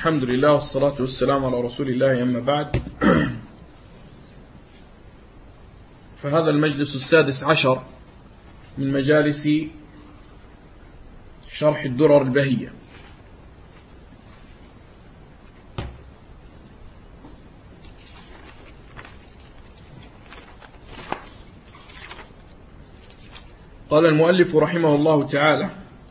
الحمد لله والصلاة والسلام على رسول الله، أما بعد. فهذا المجلس السادس عشر من مجالس شرح الدرر البهية. قال المؤلف رحمه الله تعالى: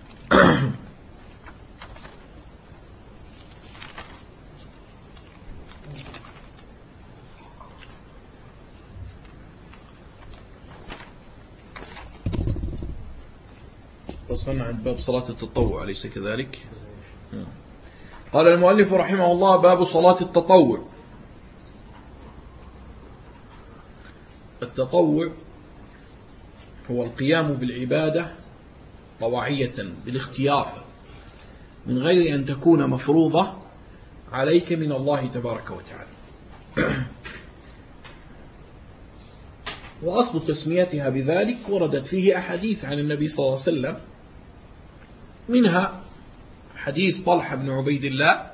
وصلنا عند باب صلاة التطوع، أليس كذلك؟ قال المؤلف رحمه الله: باب صلاة التطوع. التطوع هو القيام بالعبادة طوعية بالاختيار من غير أن تكون مفروضة عليك من الله تبارك وتعالى. وأصل تسميتها بذلك وردت فيه أحاديث عن النبي صلى الله عليه وسلم، منها حديث طلحة بن عبيد الله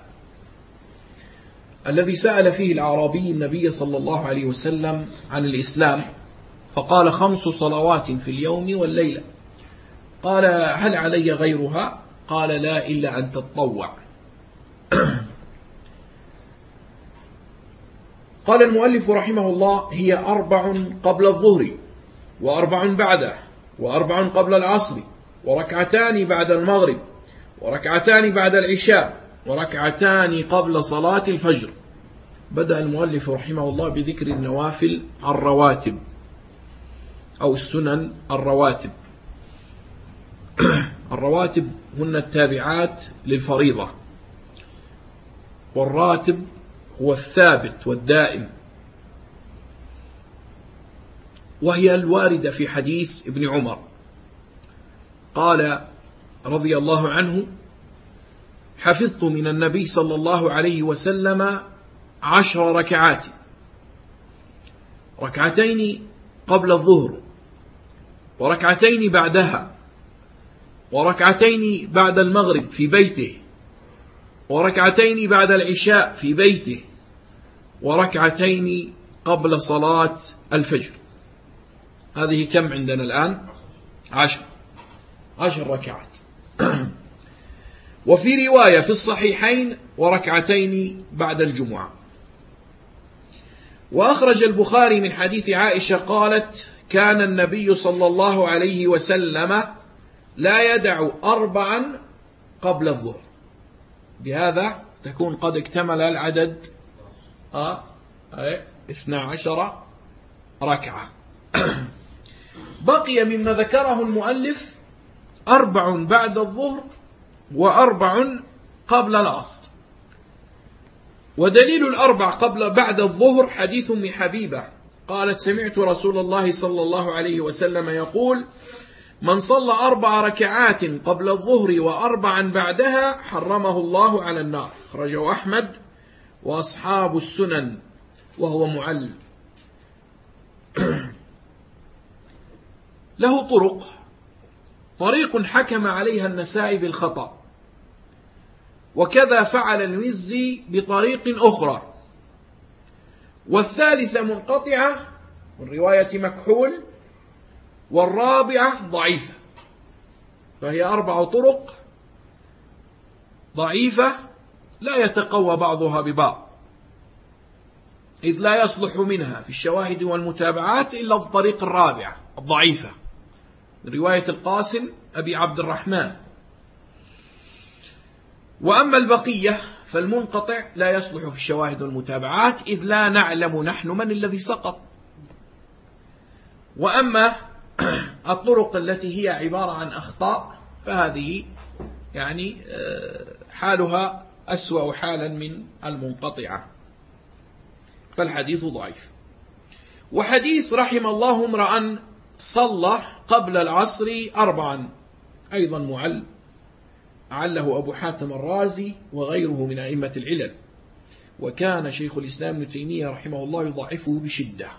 الذي سأل فيه الأعرابي النبي صلى الله عليه وسلم عن الإسلام، فقال: 5 صلوات في اليوم والليلة. قال: هل علي غيرها؟ قال: لا، إلا أن تتطوع. قال المؤلف رحمه الله: هي 4 قبل الظهر، و4 بعده، و4 قبل العصر، وركعتان بعد المغرب، وركعتان بعد العشاء، وركعتان قبل صلاة الفجر. بدأ المؤلف رحمه الله بذكر النوافل الرواتب أو السنن الرواتب. الرواتب هن التابعات للفريضة، والراتب هو الثابت والدائم، وهي الواردة في حديث ابن عمر قال رضي الله عنه: حفظت من النبي صلى الله عليه وسلم 10 ركعات، 2 قبل الظهر، 2 بعدها، 2 بعد المغرب في بيته، 2 بعد العشاء في بيته، 2 قبل صلاة الفجر. هذه كم عندنا الآن؟ 10 ركعات. وفي رواية في الصحيحين: 2 بعد الجمعة. وأخرج البخاري من حديث عائشة قالت: كان النبي صلى الله عليه وسلم لا يدع 4 قبل الظهر. بهذا تكون قد اكتمل العدد 12 ركعة. بقي مما ذكره المؤلف 4 بعد الظهر، و4 قبل العصر. ودليل 4 بعد الظهر حديث أم حبيبة قالت: سمعت رسول الله صلى الله عليه وسلم يقول: من صلى 4 ركعات قبل الظهر و4 بعدها حرمه الله على النار. أخرجه أحمد وأصحاب السنن، وهو معل. له طريق حكم عليها النسائي بالخطأ، وكذا فعل المزي بطريق أخرى، والثالثة منقطعة من رواية مكحول، والرابعة ضعيفة. فهي 4 طرق ضعيفة لا يتقوى بعضها ببعض، إذ لا يصلح منها في الشواهد والمتابعات إلا الطريق الرابعة الضعيفة من رواية القاسم أبي عبد الرحمن. وأما البقية فالمنقطع لا يصلح في الشواهد والمتابعات، إذ لا نعلم نحن من الذي سقط. وأما الطرق التي هي عبارة عن أخطاء فهذه يعني حالها أسوأ حالا من المنقطعة، فالحديث ضعيف. وحديث رحم الله امرأ صلى قبل العصر 4 أيضا معل، عله أبو حاتم الرازي وغيره من أئمة العلل، وكان شيخ الإسلام ابن تيمية رحمه الله يضعفه بشدة.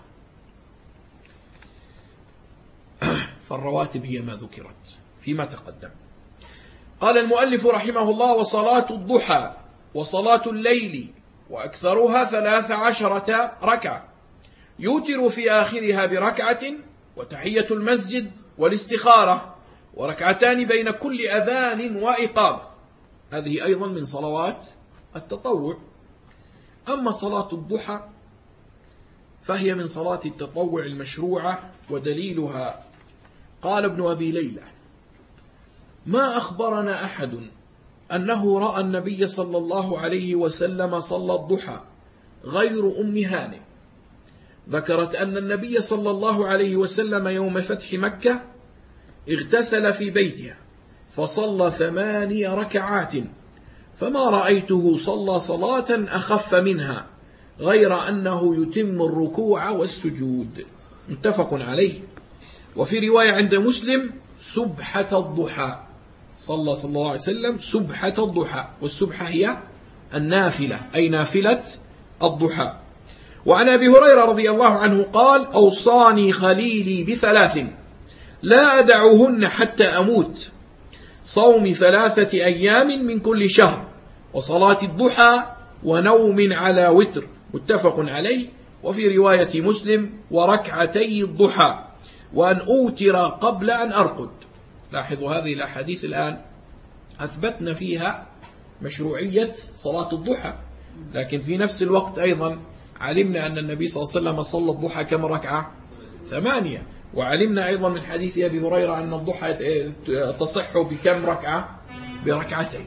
فالرواتب هي ما ذكرت فيما تقدم. قال المؤلف رحمه الله: وصلاة الضحى وصلاة الليل وأكثرها 13 ركعة، يوتر في آخرها بركعة وتحية المسجد والاستخارة وركعتان بين كل أذان وإقامة. هذه أيضا من صلوات التطوع. أما صلاة الضحى فهي من صلاة التطوع المشروعة، ودليلها قال ابن أبي ليلى: ما أخبرنا أحد أنه رأى النبي صلى الله عليه وسلم صلى الضحى غير أم هانئ. ذكرت أن النبي صلى الله عليه وسلم يوم فتح مكة اغتسل في بيتها فصلى 8 ركعات، فما رأيته صلى صلاة أخف منها غير أنه يتم الركوع والسجود. متفق عليه. وفي رواية عند مسلم: سبحة الضحى، صلى الله عليه وسلم سبحة الضحى، والسبحة هي النافلة، أي نافلة الضحى. وعن أبي هريرة رضي الله عنه قال: أوصاني خليلي ب3 لا أدعوهن حتى أموت: صوم 3 أيام من كل شهر، وصلاة الضحى، ونوم على وتر. متفق عليه. وفي رواية مسلم: وركعتي الضحى، وأن أوتر قبل أن أرقد. لاحظوا هذه الأحاديث الآن أثبتنا فيها مشروعية صلاة الضحى، لكن في نفس الوقت أيضا علمنا أن النبي صلى الله عليه وسلم صلى الضحى كم ركعة؟ 8. وعلمنا أيضا من حديث أبي هريرة أن الضحى تصح بكم ركعة؟ بركعتين.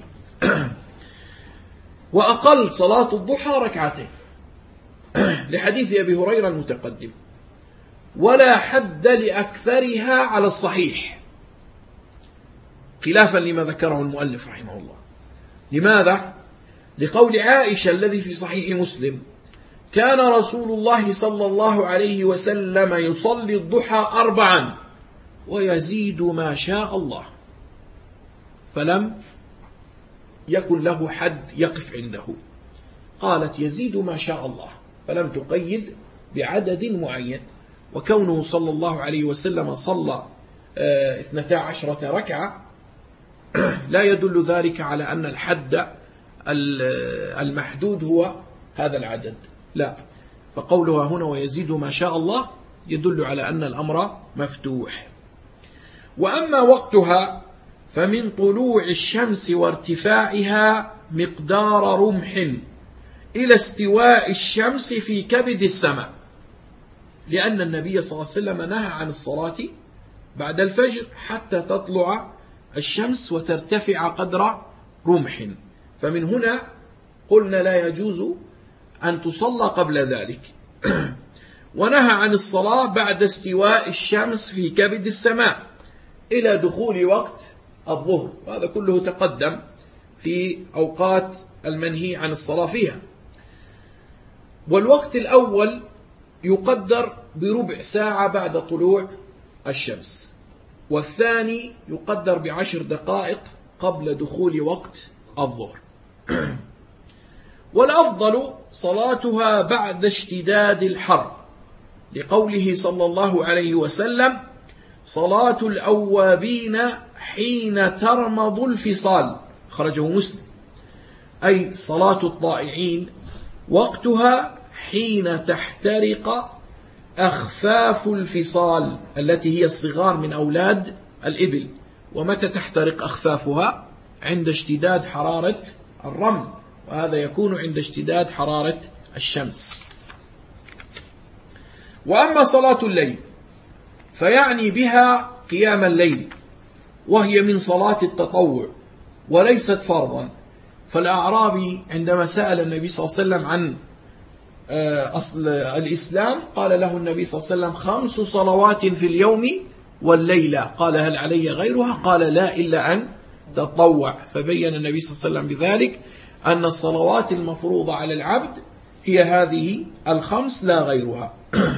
وأقل صلاة الضحى 2 ركعات لحديث أبي هريرة المتقدم، ولا حد لأكثرها على الصحيح، خلافا لما ذكره المؤلف رحمه الله. لماذا؟ لقول عائشة الذي في صحيح مسلم: كان رسول الله صلى الله عليه وسلم يصلي الضحى 4 ويزيد ما شاء الله، فلم يكن له حد يقف عنده. قالت: يزيد ما شاء الله، فلم تقيد بعدد معين. وكونه صلى الله عليه وسلم صلى 12 ركعة لا يدل ذلك على أن الحد المحدود هو هذا العدد، لا. فقولها هنا ويزيد ما شاء الله يدل على أن الأمر مفتوح. وأما وقتها فمن طلوع الشمس وارتفاعها مقدار رمح إلى استواء الشمس في كبد السماء، لأن النبي صلى الله عليه وسلم نهى عن الصلاة بعد الفجر حتى تطلع الشمس وترتفع قدر رمح، فمن هنا قلنا لا يجوز أن تصلى قبل ذلك. ونهى عن الصلاة بعد استواء الشمس في كبد السماء إلى دخول وقت الظهر، وهذا كله تقدم في أوقات المنهي عن الصلاة فيها. والوقت الأول يقدر بربع ساعة بعد طلوع الشمس، والثاني يقدر ب10 دقائق قبل دخول وقت الظهر. والأفضل صلاتها بعد اشتداد الحر، لقوله صلى الله عليه وسلم: صلاة الأوابين حين ترمض الفصال، خرجه مسلم، أي صلاة الطائعين وقتها حين تحترق أخفاف الفصال التي هي الصغار من أولاد الإبل. ومتى تحترق أخفافها؟ عند اشتداد حرارة الرمل، وهذا يكون عند اشتداد حرارة الشمس. وأما صلاة الليل فيعني بها قيام الليل، وهي من صلاة التطوع وليست فرضا. فالأعرابي عندما سأل النبي صلى الله عليه وسلم عن أصل الإسلام قال له النبي صلى الله عليه وسلم: 5 صلوات في اليوم والليلة. قال: هل علي غيرها؟ قال: لا، إلا أن تطوع. فبين النبي صلى الله عليه وسلم بذلك أن الصلوات المفروضة على العبد هي هذه 5 لا غيرها.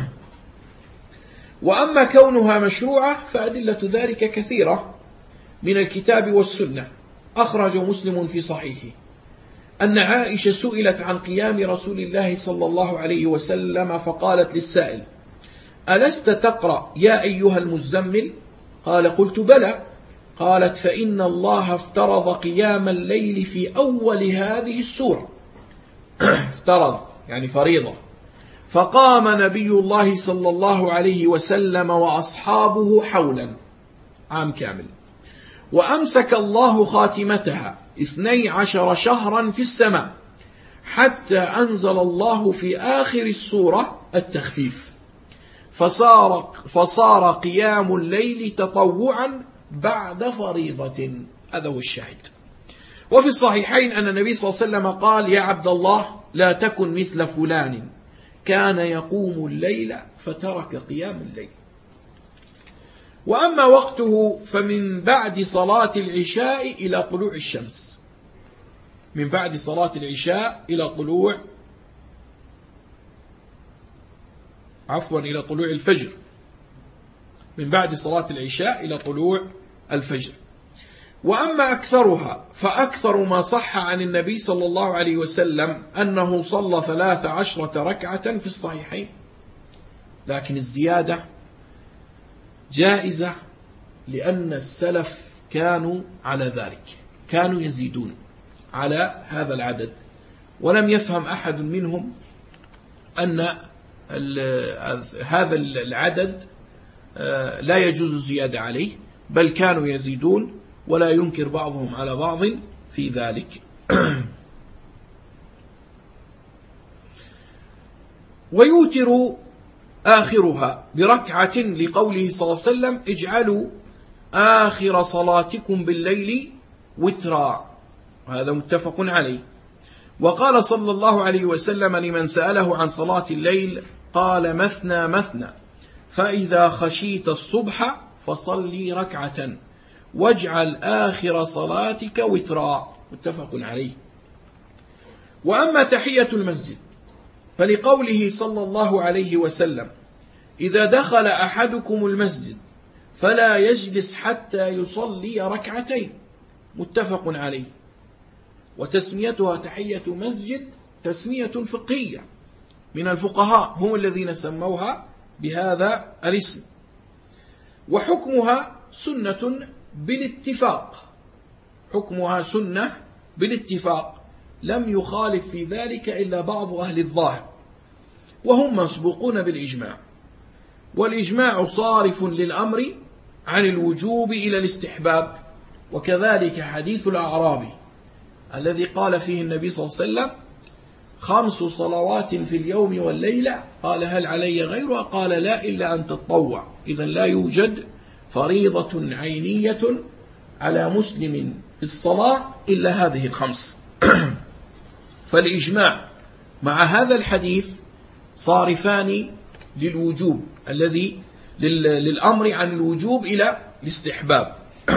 وأما كونها مشروعة فأدلة ذلك كثيرة من الكتاب والسنة. أخرج مسلم في صحيحه أن عائشة سئلت عن قيام رسول الله صلى الله عليه وسلم فقالت للسائل: ألست تقرأ يا أيها المزمل؟ قال: قلت بلى. قالت: فإن الله افترض قيام الليل في أول هذه السورة. افترض يعني فريضة. فقام نبي الله صلى الله عليه وسلم وأصحابه حولا عام كامل، وأمسك الله خاتمتها 12 شهرا في السماء، حتى أنزل الله في آخر السورة التخفيف، فصار قيام الليل تطوعا بعد فريضة. هذا هو الشاهد. وفي الصحيحين أن النبي صلى الله عليه وسلم قال: يا عبد الله، لا تكن مثل فلان كان يقوم الليل فترك قيام الليل. وأما وقته فمن بعد صلاة العشاء إلى طلوع الشمس، من بعد صلاة العشاء إلى طلوع إلى طلوع الفجر، من بعد صلاة العشاء إلى طلوع الفجر. وأما أكثرها فأكثر ما صح عن النبي صلى الله عليه وسلم أنه صلى 13 ركعة في الصحيحين، لكن الزيادة جائزة لأن السلف كانوا على ذلك، كانوا يزيدون على هذا العدد، ولم يفهم أحد منهم أن هذا العدد لا يجوز الزيادة عليه، بل كانوا يزيدون، ولا ينكر بعضهم على بعض في ذلك. ويوتر آخرها بركعة لقوله صلى الله عليه وسلم: اجعلوا آخر صلاتكم بالليل وترا، وهذا متفق عليه. وقال صلى الله عليه وسلم لمن سأله عن صلاة الليل قال: مثنى مثنى، فإذا خشيت الصبح فصلي ركعة واجعل آخر صلاتك وترا، متفق عليه. وأما تحية المسجد فلقوله صلى الله عليه وسلم: إذا دخل أحدكم المسجد فلا يجلس حتى يصلي ركعتين، متفق عليه. وتسميتها تحية مسجد تسمية فقهية من الفقهاء، هم الذين سموها بهذا الاسم. وحكمها سنة بالاتفاق، حكمها سنة بالاتفاق، لم يخالف في ذلك إلا بعض أهل الظاهر، وهم مسبوقون بالإجماع، والإجماع صارف للأمر عن الوجوب إلى الاستحباب. وكذلك حديث الأعرابي الذي قال فيه النبي صلى الله عليه وسلم: 5 صلوات في اليوم والليلة، قال: هل علي غيرها؟ قال: لا، إلا أن تطوع. إذا لا يوجد فريضة عينية على مسلم في الصلاة إلا هذه 5. فالإجماع مع هذا الحديث صارفان للوجوب، الذي للأمر عن الوجوب إلى الاستحباب.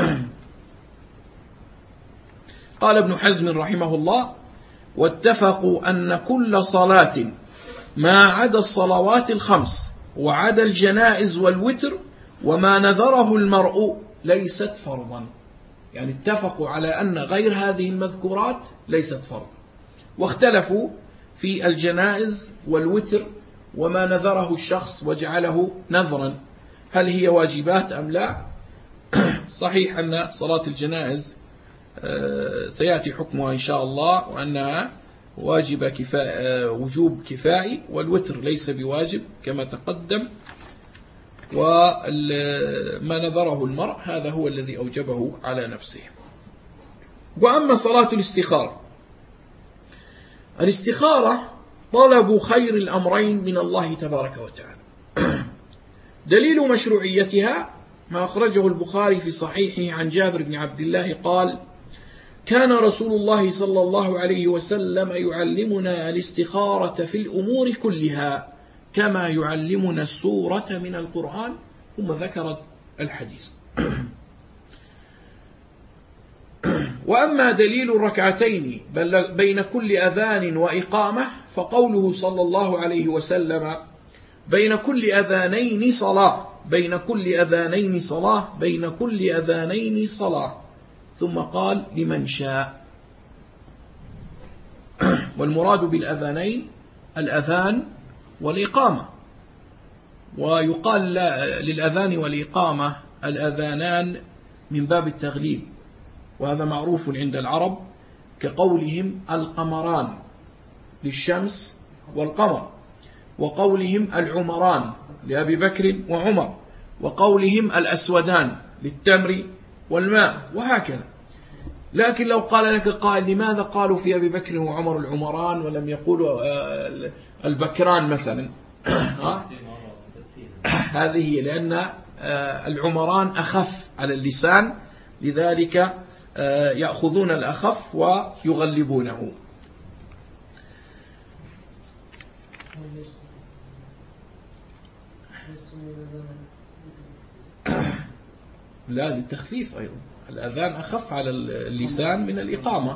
قال ابن حزم رحمه الله: واتفقوا أن كل صلاة ما عدا الصلوات 5 وعدا الجنائز والوتر وما نذره المرء ليست فرضا. يعني اتفقوا على أن غير هذه المذكورات ليست فرض، واختلفوا في الجنائز والوتر وما نذره الشخص وجعله نذرا، هل هي واجبات أم لا؟ صحيح أن صلاة الجنائز سيأتي حكمها إن شاء الله، وأنها واجب وجوب كفائي، والوتر ليس بواجب كما تقدم، وما نذره المرء هذا هو الذي أوجبه على نفسه. وأما صلاة الاستخارة، الاستخارة طلب خير الأمرين من الله تبارك وتعالى. دليل مشروعيتها ما أخرجه البخاري في صحيحه عن جابر بن عبد الله قال: كان رسول الله صلى الله عليه وسلم يعلمنا الاستخارة في الأمور كلها كما يعلمنا السورة من القرآن، ثم ذكرت الحديث. وأما دليل الركعتين بين كل أذان وإقامة فقوله صلى الله عليه وسلم: بين كل أذانين صلاة، بين كل أذانين صلاة، بين كل أذانين صلاة، ثم قال: لمن شاء. والمراد بالأذانين الأذان والإقامة، ويقال للأذان والإقامة الأذانان من باب التغليب، وهذا معروف عند العرب، كقولهم القمران للشمس والقمر، وقولهم العمران لأبي بكر وعمر، وقولهم الأسودان للتمر والماء، وهكذا. لكن لو قال لك قائل لماذا قالوا في أبي بكر وعمر العمران ولم يقولوا البكران مثلا؟ هذه هي، لأن العمران أخف على اللسان، لذلك يأخذون الأخف ويغلبونه. لا، للتخفيف أيضا، الأذان أخف على اللسان من الإقامة.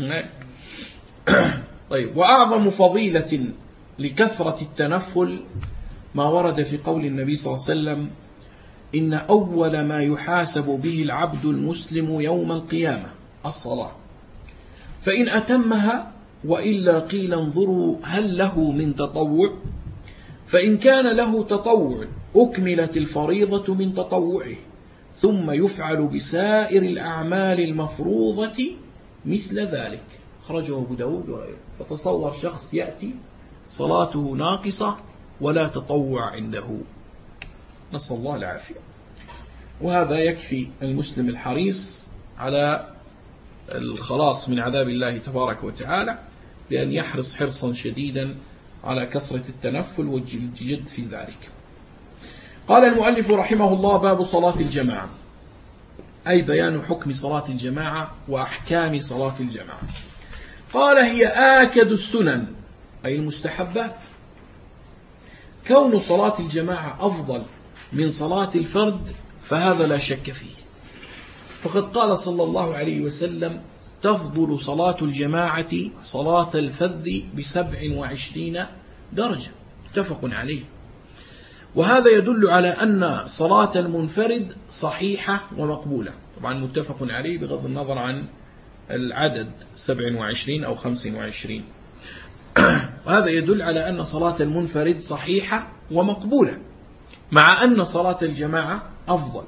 طيب، وأعظم فضيلة لكثرة التنفل ما ورد في قول النبي صلى الله عليه وسلم: إن أول ما يحاسب به العبد المسلم يوم القيامة الصلاة، فإن أتمها وإلا قيل انظروا هل له من تطوع، فإن كان له تطوع أكملت الفريضة من تطوعه، ثم يفعل بسائر الأعمال المفروضة مثل ذلك. خرجه أبو داود وغيره. فتصور شخص يأتي صلاته ناقصة ولا تطوع عنده، نسأل الله العافية. وهذا يكفي المسلم الحريص على الخلاص من عذاب الله تبارك وتعالى بأن يحرص حرصا شديدا على كثرة التنفل والجد في ذلك. قال المؤلف رحمه الله: باب صلاة الجماعة، أي بيان حكم صلاة الجماعة وأحكام صلاة الجماعة. قال: هي آكد السنن، أي المستحبات. كون صلاة الجماعة أفضل من صلاة الفرد فهذا لا شك فيه، فقد قال صلى الله عليه وسلم: تفضل صلاة الجماعة صلاة الفذ ب27 درجة، متفق عليه. وهذا يدل على أن صلاة المنفرد صحيحة ومقبولة، طبعا متفق عليه بغض النظر عن العدد 27 أو 25. وهذا يدل على أن صلاة المنفرد صحيحة ومقبولة، مع أن صلاة الجماعة أفضل.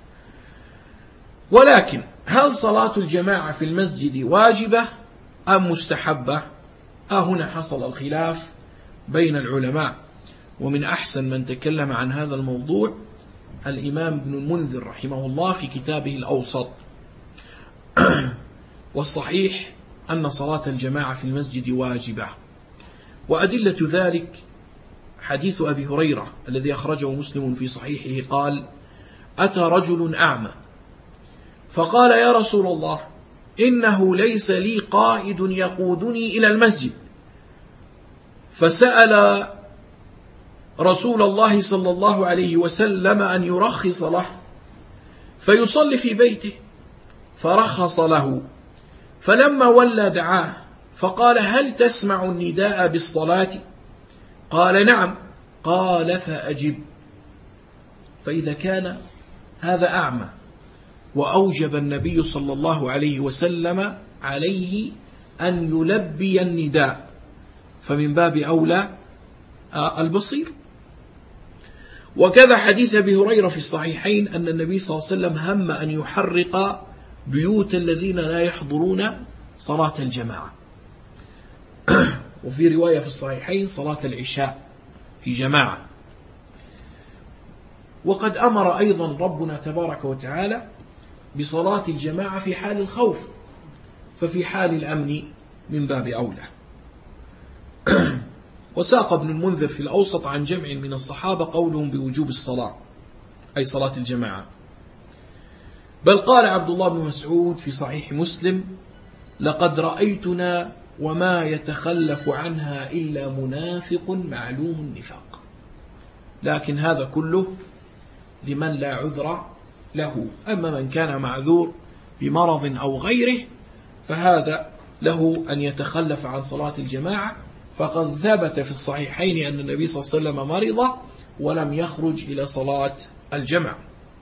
ولكن هل صلاة الجماعة في المسجد واجبة أم مستحبة؟ هنا حصل الخلاف بين العلماء، ومن أحسن من تكلم عن هذا الموضوع الإمام ابن المنذر رحمه الله في كتابه الأوسط. والصحيح أن صلاة الجماعة في المسجد واجبة، وأدلة ذلك حديث أبي هريرة الذي أخرجه مسلم في صحيحه قال: أتى رجل أعمى فقال: يا رسول الله، إنه ليس لي قائد يقودني إلى المسجد. فسأل رسول الله صلى الله عليه وسلم أن يرخص له فيصلي في بيته، فرخص له. فلما ولى دعاه فقال: هل تسمع النداء بالصلاة؟ قال: نعم. قال: فأجب. فإذا كان هذا أعمى وأوجب النبي صلى الله عليه وسلم عليه أن يلبي النداء، فمن باب أولى البصير. وكذا حديث أبي هريرة في الصحيحين أن النبي صلى الله عليه وسلم هم أن يحرق بيوت الذين لا يحضرون صلاة الجماعة. وفي رواية في الصحيحين صلاة العشاء في جماعة. وقد أمر أيضا ربنا تبارك وتعالى بصلاة الجماعة في حال الخوف، ففي حال الأمن من باب أولى. وساق ابن المنذر في الأوسط عن جمع من الصحابة قولهم بوجوب الصلاة، أي صلاة الجماعة. بل قال عبد الله بن مسعود في صحيح مسلم: لقد رأيتنا وما يتخلف عنها إلا منافق معلوم النفاق. لكن هذا كله لمن لا عذر له. أما من كان معذور بمرض أو غيره فهذا له أن يتخلف عن صلاة الجماعة، فقد ثبت في الصحيحين أن النبي صلى الله عليه وسلم مرض ولم يخرج إلى صلاة الجماعة.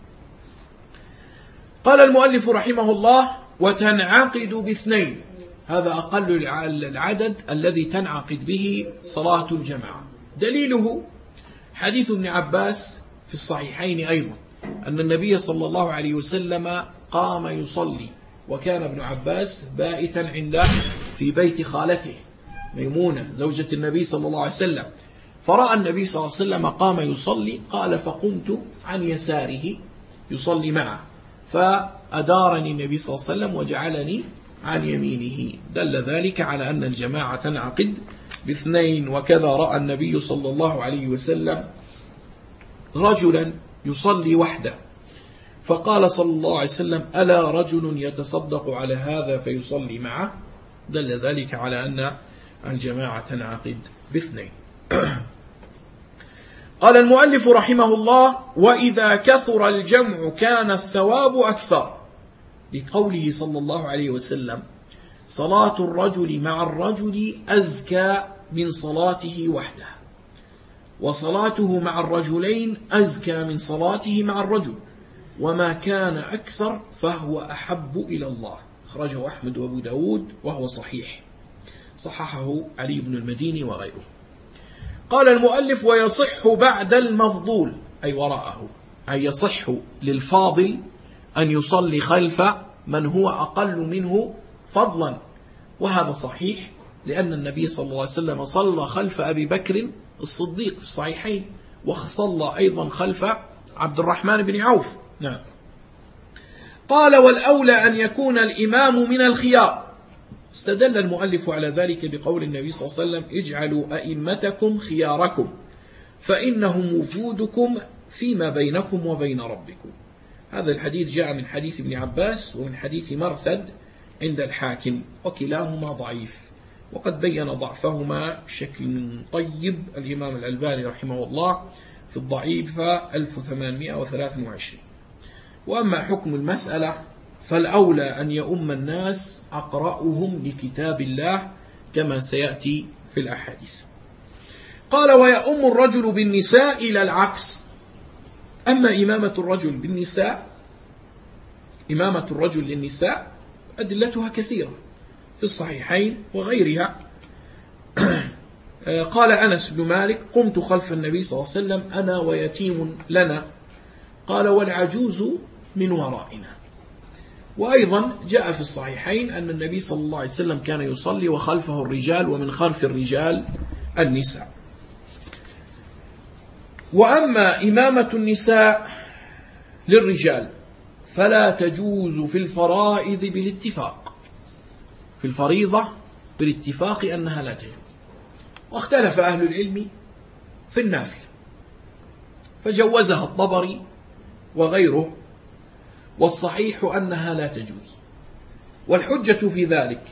قال المؤلف رحمه الله: وتنعقد باثنين، هذا أقل العدد الذي تنعقد به صلاة الجماعة. دليله حديث ابن عباس في الصحيحين أيضا أن النبي صلى الله عليه وسلم قام يصلي، وكان ابن عباس بائتا عنده في بيت خالته ميمونة زوجة النبي صلى الله عليه وسلم، فرأى النبي صلى الله عليه وسلم قام يصلي، قال فقمت عن يساره يصلي معه، فأدارني النبي صلى الله عليه وسلم وجعلني عن يمينه، دل ذلك على أن الجماعة تنعقد باثنين. وكذا رأى النبي صلى الله عليه وسلم رجلا يصلي وحده، فقال صلى الله عليه وسلم ألا رجل يتصدق على هذا فيصلي معه، دل ذلك على أن الجماعة تنعقد باثنين. قال المؤلف رحمه الله: وإذا كثر الجمع كان الثواب أكثر، لقوله صلى الله عليه وسلم: صلاة الرجل مع الرجل أزكى من صلاته وحده، وصلاته مع الرجلين أزكى من صلاته مع الرجل، وما كان أكثر فهو أحب إلى الله. أخرجه أحمد وأبو داود وهو صحيح، صححه علي بن المديني وغيره. قال المؤلف: ويصح بعد المفضول أي وراءه، أي يصح للفاضل أن يصلي خلف من هو أقل منه فضلا، وهذا صحيح لأن النبي صلى الله عليه وسلم صلى خلف أبي بكر الصديق في الصحيحين، وصلى أيضا خلف عبد الرحمن بن عوف. نعم. قال: والأولى أن يكون الإمام من الخيار. استدل المؤلف على ذلك بقول النبي صلى الله عليه وسلم: اجعلوا أئمتكم خياركم فإنهم وفودكم فيما بينكم وبين ربكم. هذا الحديث جاء من حديث ابن عباس ومن حديث مرثد عند الحاكم، وكلاهما ضعيف، وقد بين ضعفهما بشكل طيب الإمام الألباني رحمه الله في الضعيف 1823. وأما حكم المسألة فالأولى أن يؤم الناس أقرأهم لكتاب الله كما سيأتي في الأحاديث. قال: ويؤم الرجل بالنساء إلى العكس. أما إمامة الرجل بالنساء، إمامة الرجل للنساء أدلتها كثيرة في الصحيحين وغيرها. قال أنس بن مالك: قمت خلف النبي صلى الله عليه وسلم أنا ويتيم لنا، قال: والعجوز من ورائنا. وأيضا جاء في الصحيحين أن النبي صلى الله عليه وسلم كان يصلي وخلفه الرجال ومن خلف الرجال النساء. وأما إمامة النساء للرجال فلا تجوز في الفرائض بالاتفاق، في الفريضة بالاتفاق أنها لا تجوز، واختلف أهل العلم في النافلة فجوزها الطبري وغيره، والصحيح أنها لا تجوز. والحجة في ذلك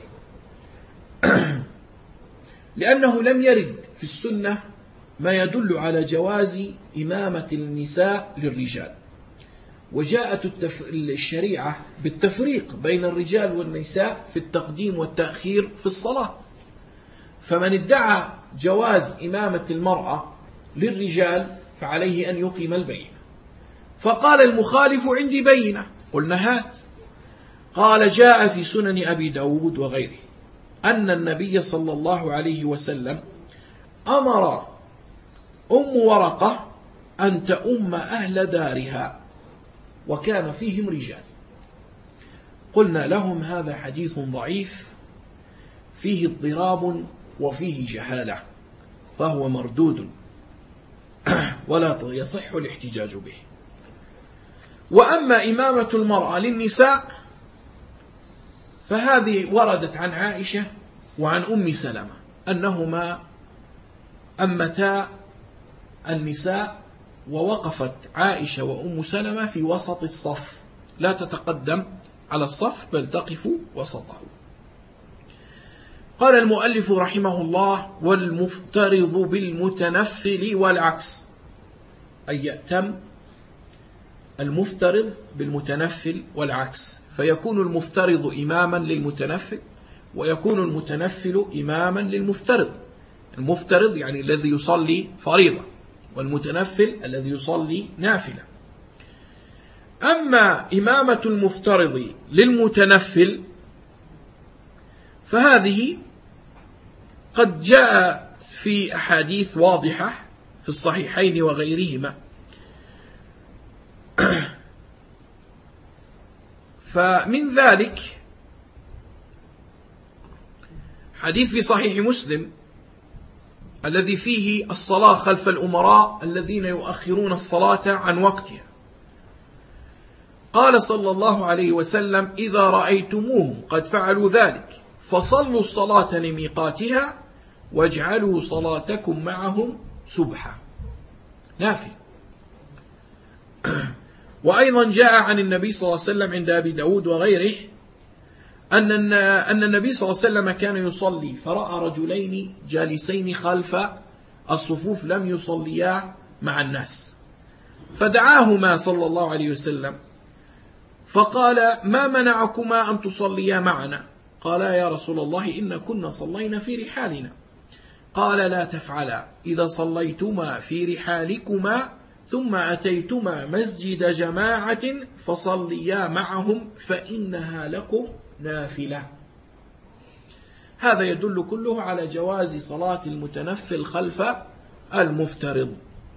لأنه لم يرد في السنة ما يدل على جواز إمامة النساء للرجال، وجاءت الشريعة بالتفريق بين الرجال والنساء في التقديم والتأخير في الصلاة، فمن ادعى جواز إمامة المرأة للرجال فعليه أن يقيم البينة. فقال المخالف: عندي بينة. قلنا: هات. قال: جاء في سنن أبي داود وغيره أن النبي صلى الله عليه وسلم أمر أم ورقة أن تؤم أهل دارها وكان فيهم رجال. قلنا لهم: هذا حديث ضعيف فيه اضطراب وفيه جهالة، فهو مردود ولا يصح الاحتجاج به. وأما إمامة المرأة للنساء فهذه وردت عن عائشة وعن أم سلمة أنهما أمتا النساء، ووقفت عائشة وأم سلمة في وسط الصف، لا تتقدم على الصف بل تقف وسطه. قال المؤلف رحمه الله: والمفترض بالمتنفل والعكس، أي يأتم المفترض بالمتنفل والعكس، فيكون المفترض إماما للمتنفل ويكون المتنفل إماما للمفترض. المفترض يعني الذي يصلي فريضة، والمتنفل الذي يصلي نافلة. أما إمامة المفترض للمتنفل فهذه قد جاء في أحاديث واضحة في الصحيحين وغيرهما فمن ذلك حديث في صحيح مسلم الذي فيه الصلاة خلف الأمراء الذين يؤخرون الصلاة عن وقتها. قال صلى الله عليه وسلم: إذا رأيتموهم قد فعلوا ذلك فصلوا الصلاة لميقاتها واجعلوا صلاتكم معهم سبحة، نافلة. وأيضا جاء عن النبي صلى الله عليه وسلم عند أبي داود وغيره أن النبي صلى الله عليه وسلم كان يصلي فرأى رجلين جالسين خلف الصفوف لم يصليا مع الناس، فدعاهما صلى الله عليه وسلم فقال: ما منعكما أن تصليا معنا؟ قالا: يا رسول الله إن كنا صلينا في رحالنا. قال: لا تفعلا، إذا صليتما في رحالكما ثم أتيتما مسجد جماعة فصليا معهم فإنها لكم نافلة. هذا يدل كله على جواز صلاة المتنفل خلف المفترض.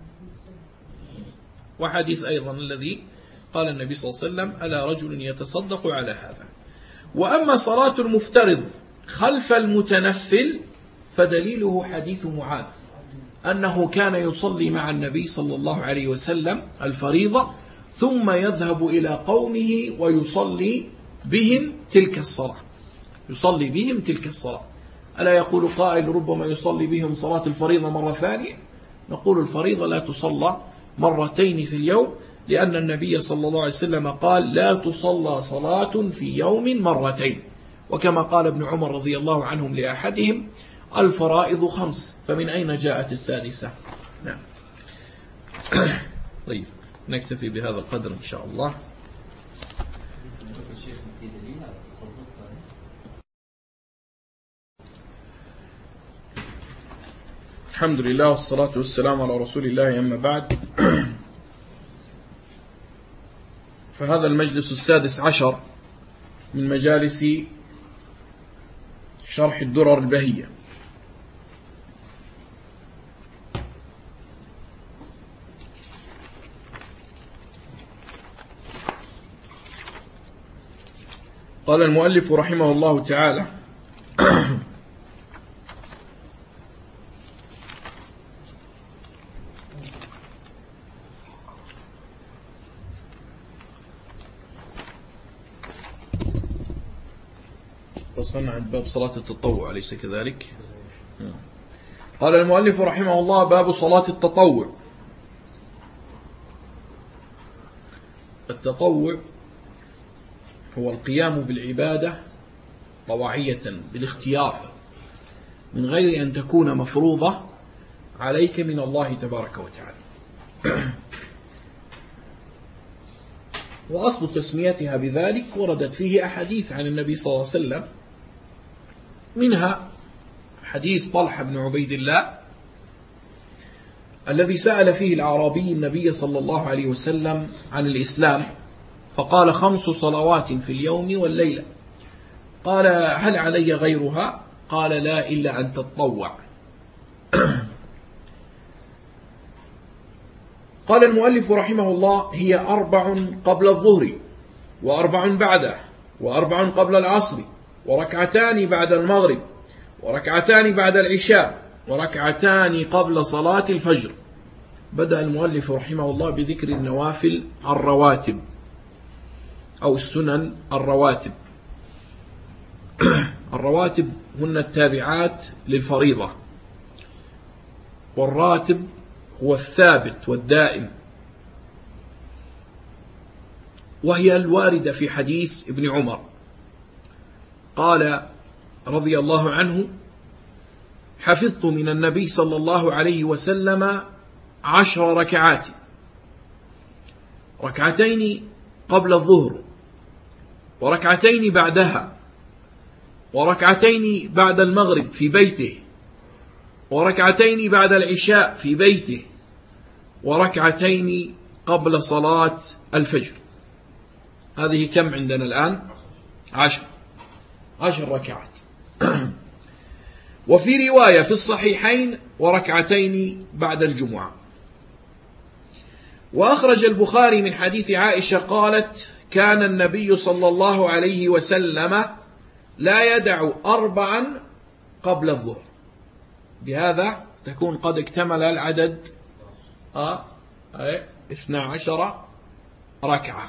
وحديث أيضا الذي قال النبي صلى الله عليه وسلم: ألا رجل يتصدق على هذا. وأما صلاة المفترض خلف المتنفل فدليله حديث معاذ أنه كان يصلي مع النبي صلى الله عليه وسلم الفريضة ثم يذهب إلى قومه ويصلي بهم تلك الصلاة، يصلي بهم تلك الصلاة. ألا يقول قائل: ربما يصلي بهم صلاة الفريضة مرة ثانية؟ نقول: الفريضة لا تصلى مرتين في اليوم، لأن النبي صلى الله عليه وسلم قال: لا تصلى صلاة في يوم مرتين. وكما قال ابن عمر رضي الله عنهم لأحدهم: الفرائض 5، فمن أين جاءت السادسة؟ نعم. طيب، نكتفي بهذا القدر إن شاء الله. الحمد لله والصلاة والسلام على رسول الله، أما بعد. فهذا المجلس 16 من مجالس شرح الدرر البهية. قال المؤلف رحمه الله تعالى: وصلنا عند باب صلاة التطوع، أليس كذلك؟ قال المؤلف رحمه الله: باب صلاة التطوع. التطوع هو القيام بالعبادة طوعية بالاختيار من غير أن تكون مفروضة عليك من الله تبارك وتعالى. وأصل تسميتها بذلك وردت فيه أحاديث عن النبي صلى الله عليه وسلم، منها حديث طلحة بن عبيد الله الذي سأل فيه الأعرابي النبي صلى الله عليه وسلم عن الإسلام، فقال: 5 صلوات في اليوم والليلة. قال: هل علي غيرها؟ قال: لا، إلا أن تتطوع. قال المؤلف رحمه الله: هي 4 قبل الظهر، و4 بعده، و4 قبل العصر، وركعتان بعد المغرب، وركعتان بعد العشاء، وركعتان قبل صلاة الفجر. بدأ المؤلف رحمه الله بذكر النوافل الرواتب أو السنن الرواتب. الرواتب هن التابعات للفريضة، والراتب هو الثابت والدائم، وهي الواردة في حديث ابن عمر. قال رضي الله عنه: حفظت من النبي صلى الله عليه وسلم 10 ركعات، 2 قبل الظهر، وركعتين بعدها، وركعتين بعد المغرب في بيته، وركعتين بعد العشاء في بيته، وركعتين قبل صلاة الفجر. هذه كم عندنا الآن؟ 10 ركعات. وفي رواية في الصحيحين: وركعتين بعد الجمعة. وأخرج البخاري من حديث عائشة قالت: كان النبي صلى الله عليه وسلم لا يدع 4 قبل الظهر. بهذا تكون قد اكتمل العدد 12 ركعة.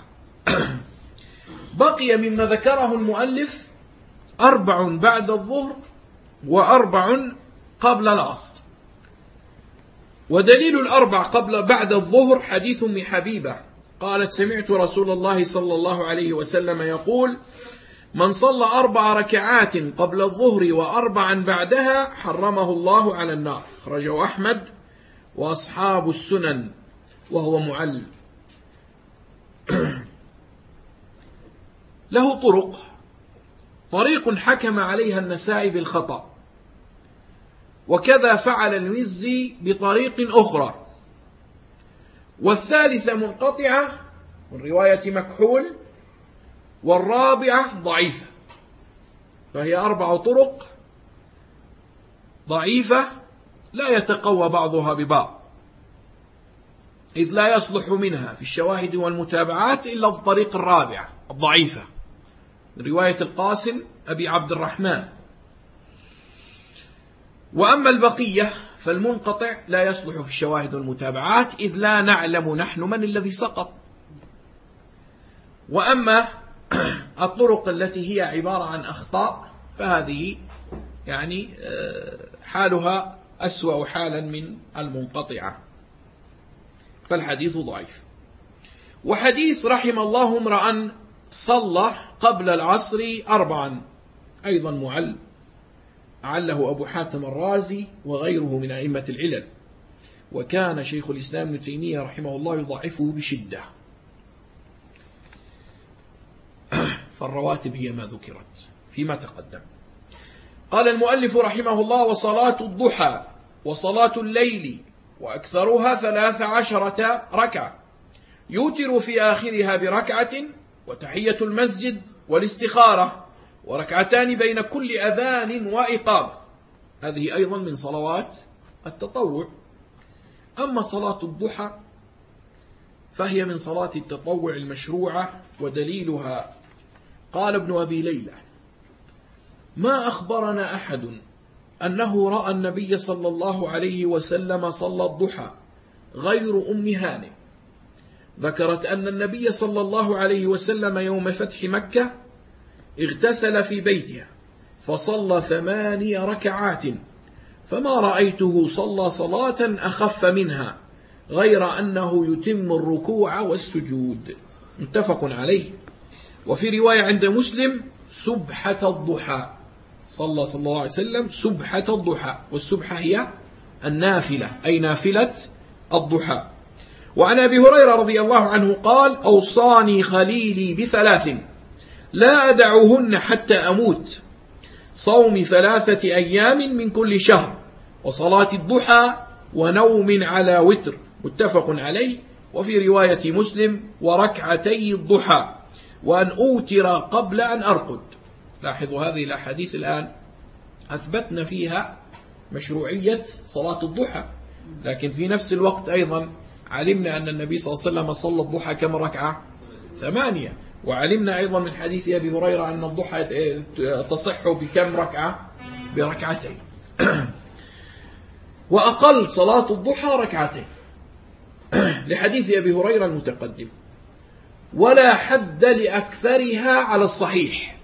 بقي مما ذكره المؤلف 4 بعد الظهر و4 قبل العصر. ودليل 4 بعد الظهر حديث أم حبيبة قالت: سمعت رسول الله صلى الله عليه وسلم يقول: من صلى 4 ركعات قبل الظهر و4 بعدها حرمه الله على النار. أخرجه أحمد وأصحاب السنن وهو معل. له طريق حكم عليها النسائي بالخطأ، وكذا فعل المزي بطريق أخرى، والثالثة منقطعة من رواية مكحول، والرابعة ضعيفة. فهي 4 طرق ضعيفة لا يتقوى بعضها ببعض، إذ لا يصلح منها في الشواهد والمتابعات إلا الطريق الرابعة الضعيفة من رواية القاسم أبي عبد الرحمن. وأما البقية فالمنقطع لا يصلح في الشواهد والمتابعات، إذ لا نعلم نحن من الذي سقط. وأما الطرق التي هي عبارة عن أخطاء فهذه يعني حالها أسوأ حالا من المنقطعة، فالحديث ضعيف. وحديث رحم الله امرأ صلى قبل العصر 4 أيضا معل، عله أبو حاتم الرازي وغيره من أئمة العلل، وكان شيخ الإسلام ابن تيمية رحمه الله يضعفه بشدة. فالرواتب هي ما ذكرت فيما تقدم. قال المؤلف رحمه الله: وصلاة الضحى وصلاة الليل وأكثرها 13 ركعة، يوتر في آخرها بركعة، وتحية المسجد والاستخارة، وركعتان بين كل أذان وإقامة. هذه أيضا من صلوات التطوع. أما صلاة الضحى فهي من صلاة التطوع المشروعة، ودليلها قال ابن أبي ليلى: ما أخبرنا أحد أنه رأى النبي صلى الله عليه وسلم صلى الضحى غير أم هانئ. ذكرت أن النبي صلى الله عليه وسلم يوم فتح مكة اغتسل في بيتها فصلى 8 ركعات، فما رأيته صلى صلاة أخف منها غير أنه يتم الركوع والسجود. متفق عليه. وفي رواية عند مسلم: سبحة الضحى، صلى الله عليه وسلم سبحة الضحى، والسبحة هي النافلة أي نافلة الضحى. وعن أبي هريرة رضي الله عنه قال: أوصاني خليلي ب3 لا أدعوهن حتى أموت: صوم 3 أيام من كل شهر، وصلاة الضحى، ونوم على وتر. متفق عليه. وفي رواية مسلم: وركعتي الضحى، وأن أوتر قبل أن أرقد. لاحظوا هذه الأحاديث الآن أثبتنا فيها مشروعية صلاة الضحى، لكن في نفس الوقت أيضا علمنا أن النبي صلى الله عليه وسلم صلى الضحى كم ركعة؟ 8. وعلمنا أيضا من حديث أبي هريرة أن الضحى تصح بكم ركعة؟ بركعتين. وأقل صلاة الضحى 2 ركعات لحديث أبي هريرة المتقدم، ولا حد لأكثرها على الصحيح،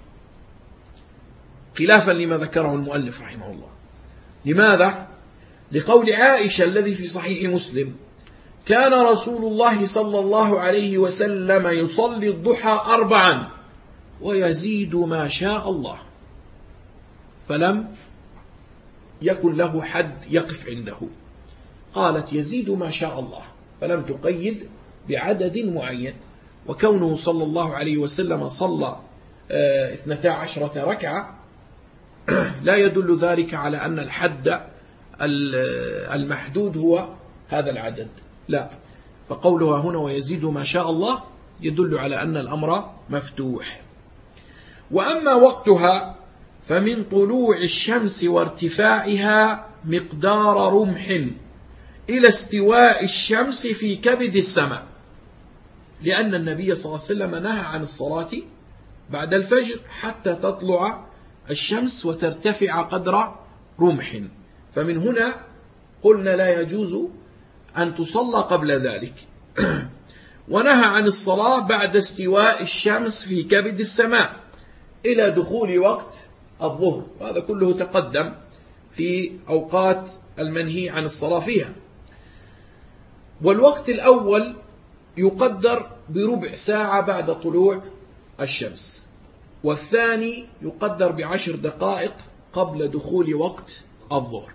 خلافا لما ذكره المؤلف رحمه الله. لماذا؟ لقول عائشة الذي في صحيح مسلم: كان رسول الله صلى الله عليه وسلم يصلي الضحى 4 ويزيد ما شاء الله، فلم يكن له حد يقف عنده. قالت: يزيد ما شاء الله، فلم تقيد بعدد معين. وكونه صلى الله عليه وسلم صلى 12 ركعة لا يدل ذلك على أن الحد المحدود هو هذا العدد، لا. فقولها هنا ويزيد ما شاء الله يدل على أن الأمر مفتوح. وأما وقتها فمن طلوع الشمس وارتفاعها مقدار رمح إلى استواء الشمس في كبد السماء. لأن النبي صلى الله عليه وسلم نهى عن الصلاة بعد الفجر حتى تطلع الشمس وترتفع قدر رمح، فمن هنا قلنا لا يجوز أن تصلى قبل ذلك. ونهى عن الصلاة بعد استواء الشمس في كبد السماء إلى دخول وقت الظهر، وهذا كله تقدم في أوقات المنهي عن الصلاة فيها. والوقت الأول يقدر بربع ساعة بعد طلوع الشمس، والثاني يقدر ب10 دقائق قبل دخول وقت الظهر.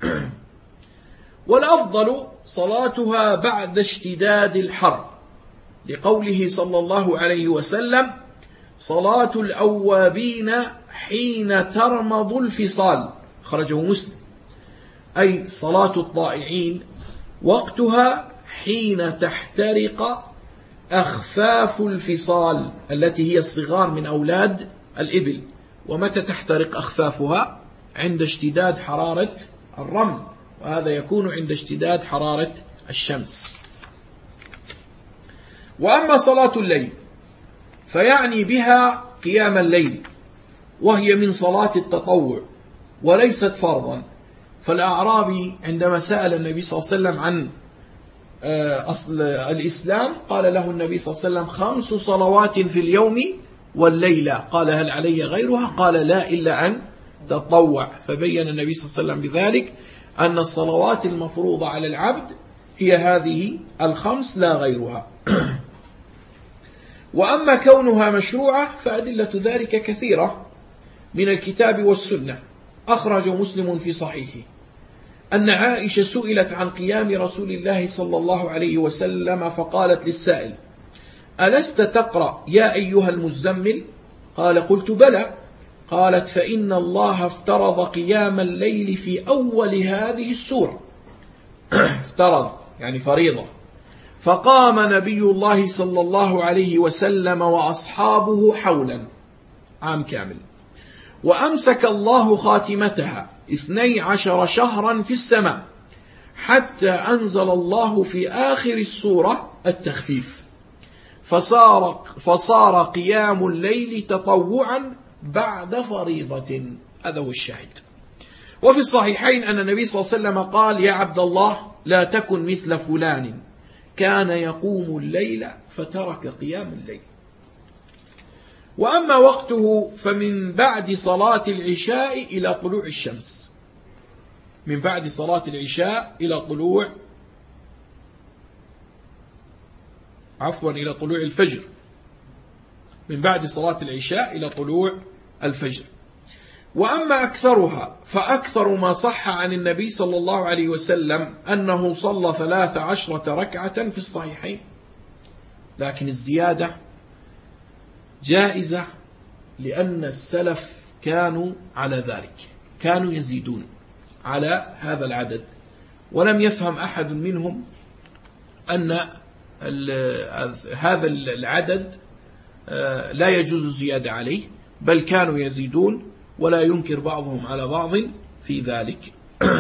والأفضل صلاتها بعد اشتداد الحر، لقوله صلى الله عليه وسلم: صلاة الأوابين حين ترمض الفصال، خرجه مسلم، أي صلاة الطائعين وقتها حين تحترق أخفاف الفصال التي هي الصغار من أولاد الإبل. ومتى تحترق أخفافها؟ عند اشتداد حرارة الرمل، وهذا يكون عند اشتداد حرارة الشمس. وأما صلاة الليل فيعني بها قيام الليل، وهي من صلاة التطوع وليست فرضا. فالأعرابي عندما سأل النبي صلى الله عليه وسلم عن أصل الإسلام قال له النبي صلى الله عليه وسلم: 5 صلوات في اليوم والليلة. قال: هل علي غيرها؟ قال: لا، إلا أن تطوع. فبين النبي صلى الله عليه وسلم بذلك أن الصلوات المفروضة على العبد هي هذه 5 لا غيرها. وأما كونها مشروعة فأدلة ذلك كثيرة من الكتاب والسنة. أخرج مسلم في صحيحه أن عائشة سئلت عن قيام رسول الله صلى الله عليه وسلم فقالت للسائل: ألست تقرأ يا أيها المزمل؟ قال: قلت بلى. قالت: فإن الله افترض قيام الليل في أول هذه السورة. افترض يعني فريضة. فقام نبي الله صلى الله عليه وسلم وأصحابه حولا عام كامل، وأمسك الله خاتمتها 12 شهرا في السماء، حتى أنزل الله في آخر السورة التخفيف، فصار قيام الليل تطوعا بعد فريضة. هذا هو الشاهد. وفي الصحيحين أن النبي صلى الله عليه وسلم قال: يا عبد الله، لا تكن مثل فلان كان يقوم الليل فترك قيام الليل. وأما وقته فمن بعد صلاة العشاء إلى طلوع الشمس، من بعد صلاة العشاء إلى طلوع إلى طلوع الفجر، من بعد صلاة العشاء إلى طلوع الفجر. وأما أكثرها فأكثر ما صح عن النبي صلى الله عليه وسلم أنه صلى 13 ركعة في الصحيحين، لكن الزيادة جائزة لأن السلف كانوا على ذلك، كانوا يزيدون على هذا العدد، ولم يفهم أحد منهم أن هذا العدد لا يجوز الزيادة عليه، بل كانوا يزيدون، ولا ينكر بعضهم على بعض في ذلك.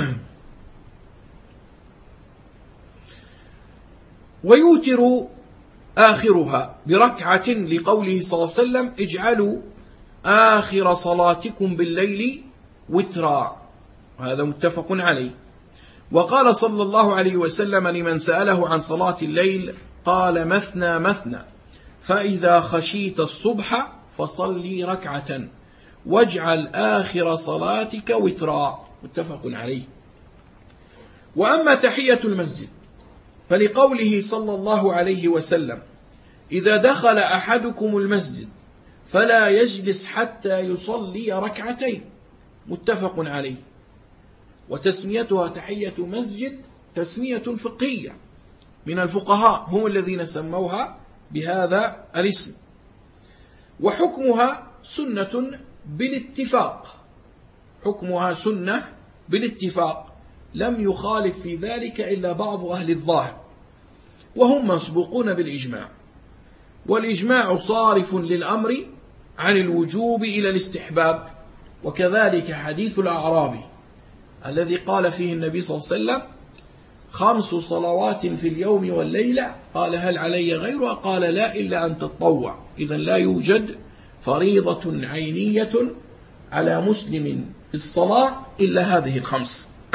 ويوتر آخرها بركعة، لقوله صلى الله عليه وسلم: اجعلوا آخر صلاتكم بالليل وترا، وهذا متفق عليه. وقال صلى الله عليه وسلم لمن سأله عن صلاة الليل قال: مثنى مثنى، فإذا خشيت الصبح فصلي ركعة واجعل آخر صلاتك وترا، متفق عليه. وأما تحية المسجد فلقوله صلى الله عليه وسلم: إذا دخل أحدكم المسجد فلا يجلس حتى يصلي ركعتين، متفق عليه. وتسميتها تحية مسجد تسمية فقهية من الفقهاء، هم الذين سموها بهذا الاسم. وحكمها سنة بالاتفاق، حكمها سنة بالاتفاق، لم يخالف في ذلك إلا بعض أهل الظاهر، وهم مسبوقون بالإجماع. والإجماع صارف للأمر عن الوجوب إلى الاستحباب. وكذلك حديث الأعرابي الذي قال فيه النبي صلى الله عليه وسلم: 5 صلوات في اليوم والليلة؟ قال هل علي غيرها؟ قال لا إلا أن تتطوع. إذن لا يوجد فريضة عينية على مسلم في الصلاة إلا هذه ال5.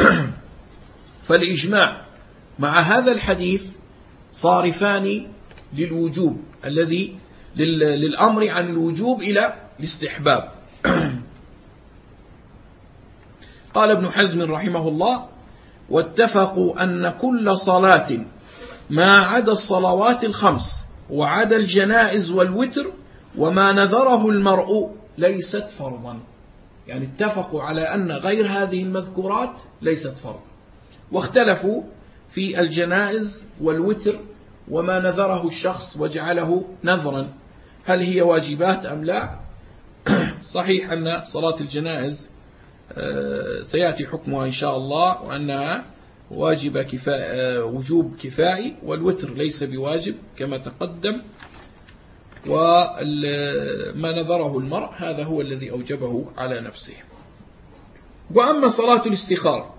فالإجماع مع هذا الحديث صارفان للوجوب الذي للأمر عن الوجوب إلى الاستحباب. قال ابن حزم رحمه الله: واتفقوا أن كل صلاة ما عدا الصلوات ال5 وعدا الجنائز والوتر وما نذره المرء ليست فرضا. يعني اتفقوا على أن غير هذه المذكورات ليست فرضا، واختلفوا في الجنائز والوتر وما نذره الشخص وجعله نذرا، هل هي واجبات أم لا؟ صحيح أن صلاة الجنائز سيأتي حكمها إن شاء الله، وأنها واجب وجوب كفائي، والوتر ليس بواجب كما تقدم، وما نذره المرء هذا هو الذي أوجبه على نفسه. وأما صلاة الاستخارة،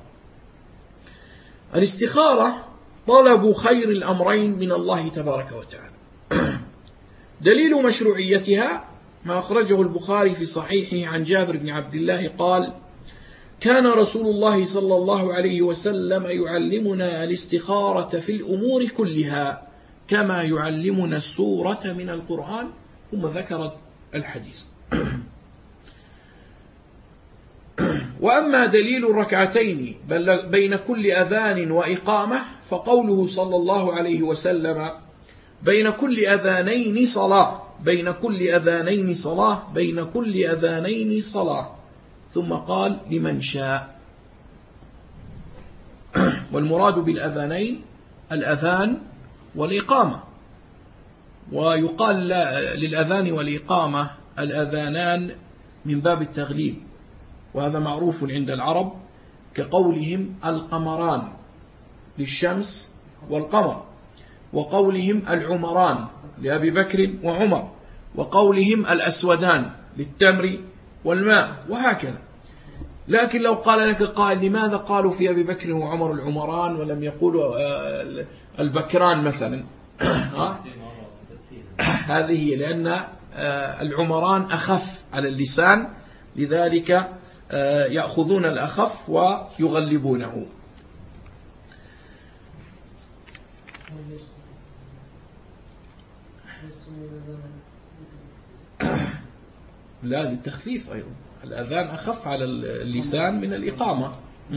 الاستخارة طلب خير الأمرين من الله تبارك وتعالى. دليل مشروعيتها ما أخرجه البخاري في صحيحه عن جابر بن عبد الله قال: كان رسول الله صلى الله عليه وسلم يعلمنا الاستخارة في الأمور كلها كما يعلمنا السورة من القرآن، ثم ذكرت الحديث. وأما دليل الركعتين بين كل أذان وإقامة فقوله صلى الله عليه وسلم: بين كل أذانين صلاة، بين كل أذانين صلاة، بين كل أذانين صلاة، ثم قال: لمن شاء. والمراد بالأذانين الأذان والإقامة، ويقال للأذان والإقامة الأذانان من باب التغليب، وهذا معروف عند العرب، كقولهم القمران للشمس والقمر، وقولهم العمران لأبي بكر وعمر، وقولهم الأسودان للتمر والماء، وهكذا. لكن لو قال لك قائل: لماذا قالوا في أبي بكر وعمر العمران ولم يقولوا البكران مثلا؟ هذه هي، لأن العمران أخف على اللسان، لذلك يأخذون الأخف ويغلبونه. لا، للتخفيف أيضا، الأذان أخف على اللسان من الإقامة.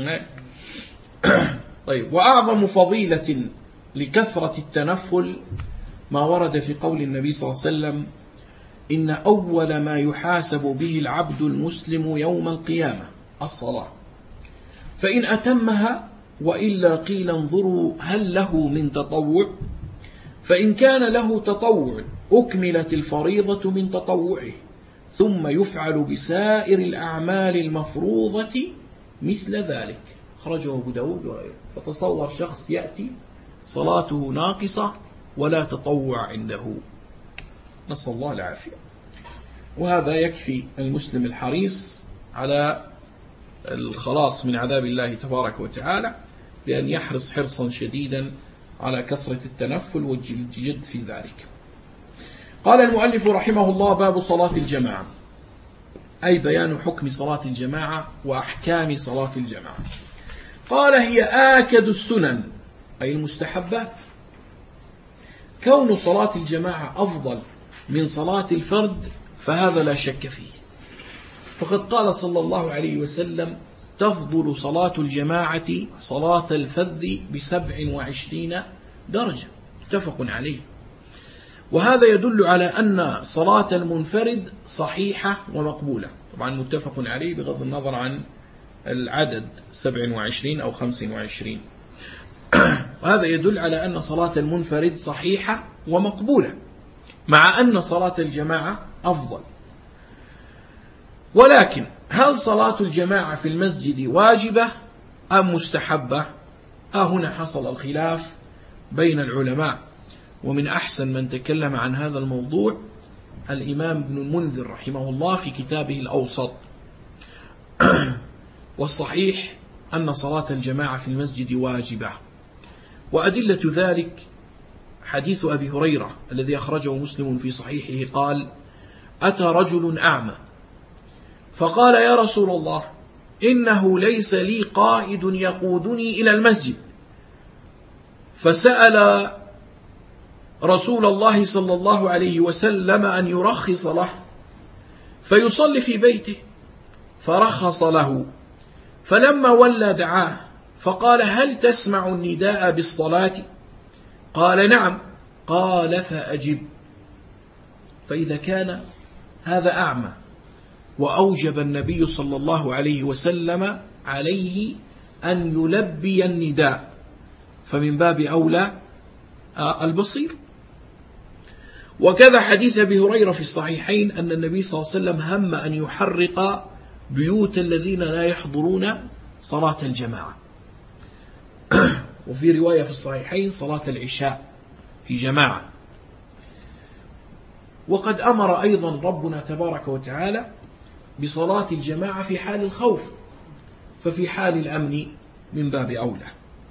طيب. وأعظم فضيلة لكثرة التنفل ما ورد في قول النبي صلى الله عليه وسلم: إن أول ما يحاسب به العبد المسلم يوم القيامة الصلاة، فإن أتمها وإلا قيل انظروا هل له من تطوع، فإن كان له تطوع أكملت الفريضة من تطوعه، ثم يفعل بسائر الأعمال المفروضة مثل ذلك. خرجه أبو داود وغيره. فتصور شخص يأتي صلاته ناقصة ولا تطوع عنده، نسأل الله العافية. وهذا يكفي المسلم الحريص على الخلاص من عذاب الله تبارك وتعالى بأن يحرص حرصا شديدا على كثرة التنفل والجد في ذلك. قال المؤلف رحمه الله: باب صلاة الجماعة، أي بيان حكم صلاة الجماعة وأحكام صلاة الجماعة. قال: هي آكد السنن، أي المستحبات. كون صلاة الجماعة أفضل من صلاة الفرد فهذا لا شك فيه، فقد قال صلى الله عليه وسلم: تفضل صلاة الجماعة صلاة الفذ ب27 درجة، متفق عليه. وهذا يدل على أن صلاة المنفرد صحيحة ومقبولة، طبعا متفق عليه بغض النظر عن العدد 27 أو 25. وهذا يدل على أن صلاة المنفرد صحيحة ومقبولة، مع أن صلاة الجماعة أفضل. ولكن هل صلاة الجماعة في المسجد واجبة أم مستحبة؟ هنا حصل الخلاف بين العلماء، ومن أحسن من تكلم عن هذا الموضوع الإمام ابن المنذر رحمه الله في كتابه الأوسط. والصحيح أن صلاة الجماعة في المسجد واجبة، وأدلة ذلك حديث أبي هريرة الذي أخرجه مسلم في صحيحه قال: أتى رجل أعمى فقال: يا رسول الله، إنه ليس لي قائد يقودني إلى المسجد. فسأل رسول الله صلى الله عليه وسلم أن يرخص له فيصلي في بيته، فرخص له. فلما ولى دعاه فقال: هل تسمع النداء بالصلاة؟ قال: نعم. قال: فأجب. فإذا كان هذا أعمى وأوجب النبي صلى الله عليه وسلم عليه أن يلبي النداء، فمن باب أولى البصير. وكذا حديث أبي هريرة في الصحيحين أن النبي صلى الله عليه وسلم هم أن يحرق بيوت الذين لا يحضرون صلاة الجماعة. وفي رواية في الصحيحين صلاة العشاء في جماعة. وقد أمر أيضا ربنا تبارك وتعالى بصلاة الجماعة في حال الخوف، ففي حال الأمن من باب أولى.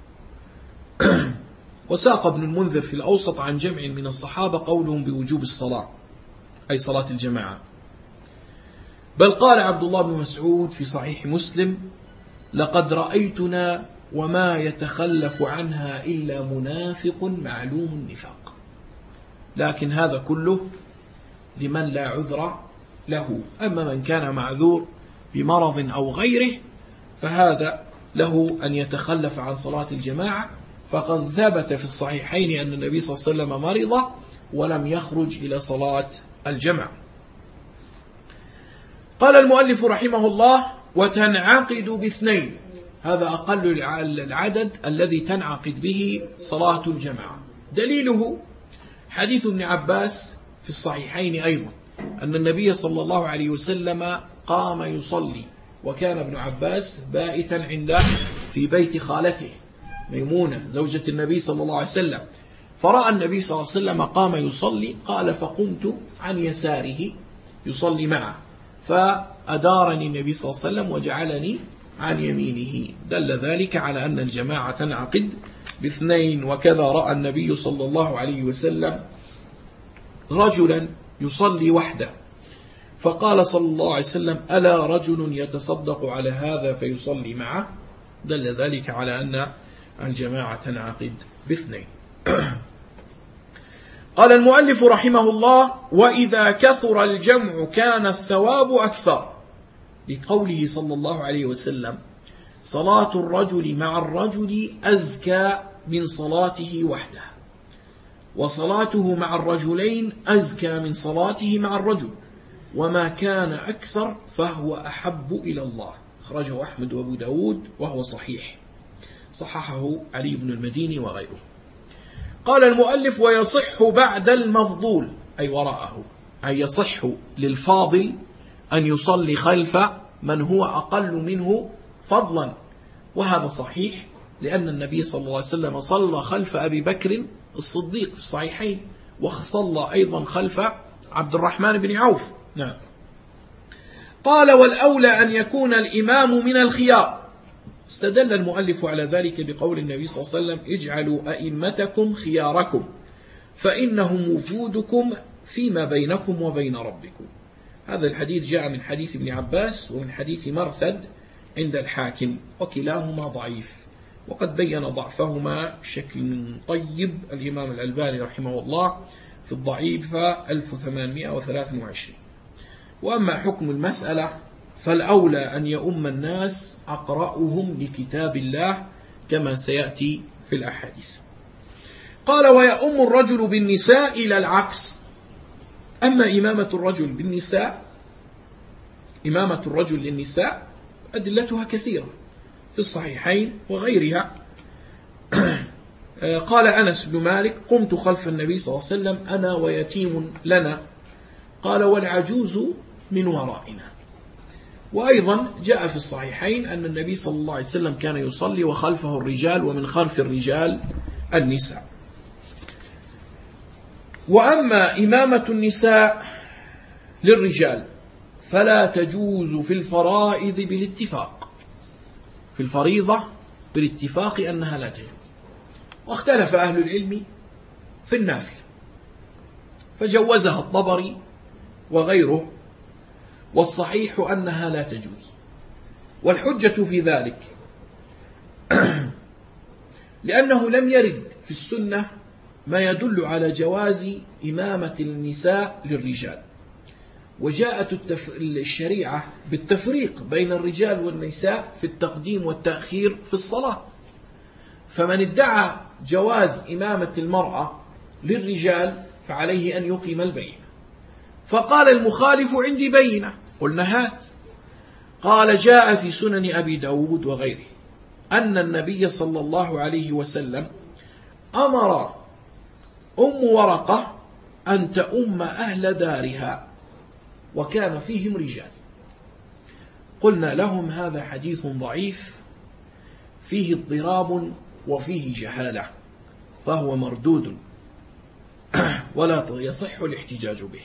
وساق ابن المنذر في الأوسط عن جمع من الصحابة قولهم بوجوب الصلاة، أي صلاة الجماعة. بل قال عبد الله بن مسعود في صحيح مسلم: لقد رأيتنا وما يتخلف عنها إلا منافق معلوم النفاق. لكن هذا كله لمن لا عذر له. أما من كان معذور بمرض أو غيره فهذا له أن يتخلف عن صلاة الجماعة، فقد ثبت في الصحيحين أن النبي صلى الله عليه وسلم مرض ولم يخرج إلى صلاة الجماعة. قال المؤلف رحمه الله: وتنعقد باثنين. هذا أقل العدد الذي تنعقد به صلاة الجماعة. دليله حديث ابن عباس في الصحيحين أيضا أن النبي صلى الله عليه وسلم قام يصلي، وكان ابن عباس بائتا عنده في بيت خالته ميمونة زوجة النبي صلى الله عليه وسلم، فرأى النبي صلى الله عليه وسلم قام يصلي، قال: فقمت عن يساره يصلي معه، فأدارني النبي صلى الله عليه وسلم وجعلني عن يمينه. دل ذلك على أن الجماعة تنعقد باثنين. وكذا رأى النبي صلى الله عليه وسلم رجلا يصلي وحده، فقال صلى الله عليه وسلم: ألا رجل يتصدق على هذا فيصلي معه. دل ذلك على أن الجماعة تنعقد باثنين. قال المؤلف رحمه الله: وإذا كثر الجمع كان الثواب أكثر، لقوله صلى الله عليه وسلم: صلاة الرجل مع الرجل أزكى من صلاته وحده، وصلاته مع الرجلين أزكى من صلاته مع الرجل، وما كان أكثر فهو أحب إلى الله. أخرجه أحمد وأبو داود وهو صحيح، صححه علي بن المديني وغيره. قال المؤلف: ويصح بعد المفضول، أي وراءه، أي يصح للفاضل أن يصلي خلف من هو أقل منه فضلا. وهذا صحيح لأن النبي صلى الله عليه وسلم صلى خلف أبي بكر الصديق في الصحيحين، وصلى أيضا خلف عبد الرحمن بن عوف. نعم. قال: والأولى أن يكون الإمام من الخيار. استدل المؤلف على ذلك بقول النبي صلى الله عليه وسلم: اجعلوا أئمتكم خياركم فإنهم وفودكم فيما بينكم وبين ربكم. هذا الحديث جاء من حديث ابن عباس ومن حديث مرثد عند الحاكم، وكلاهما ضعيف، وقد بين ضعفهما بشكل طيب الإمام الألباني رحمه الله في الضعيف 1823. وأما حكم المسألة فالأولى أن يؤم الناس أقرأهم لكتاب الله كما سيأتي في الأحاديث. قال: ويؤم الرجل بالنساء إلى العكس. أما إمامة الرجل بالنساء، إمامة الرجل للنساء أدلتها كثيرة في الصحيحين وغيرها. قال أنس بن مالك: قمت خلف النبي صلى الله عليه وسلم أنا ويتيم لنا، قال: والعجوز من ورائنا. وأيضا جاء في الصحيحين أن النبي صلى الله عليه وسلم كان يصلي وخلفه الرجال ومن خلف الرجال النساء. وأما إمامة النساء للرجال فلا تجوز في الفرائض بالاتفاق، في الفريضة بالاتفاق أنها لا تجوز. واختلف أهل العلم في النافلة، فجوزها الطبري وغيره، والصحيح أنها لا تجوز. والحجة في ذلك لأنه لم يرد في السنة ما يدل على جواز إمامة النساء للرجال، وجاءت الشريعة بالتفريق بين الرجال والنساء في التقديم والتأخير في الصلاة، فمن ادعى جواز إمامة المرأة للرجال فعليه أن يقيم البينة. فقال المخالف عندي بينة، قلنا هات. قال جاء في سنن أبي داود وغيره أن النبي صلى الله عليه وسلم أمر أم ورقة أن تؤم أهل دارها وكان فيهم رجال. قلنا لهم هذا حديث ضعيف فيه اضطراب وفيه جهالة، فهو مردود ولا يصح الاحتجاج به.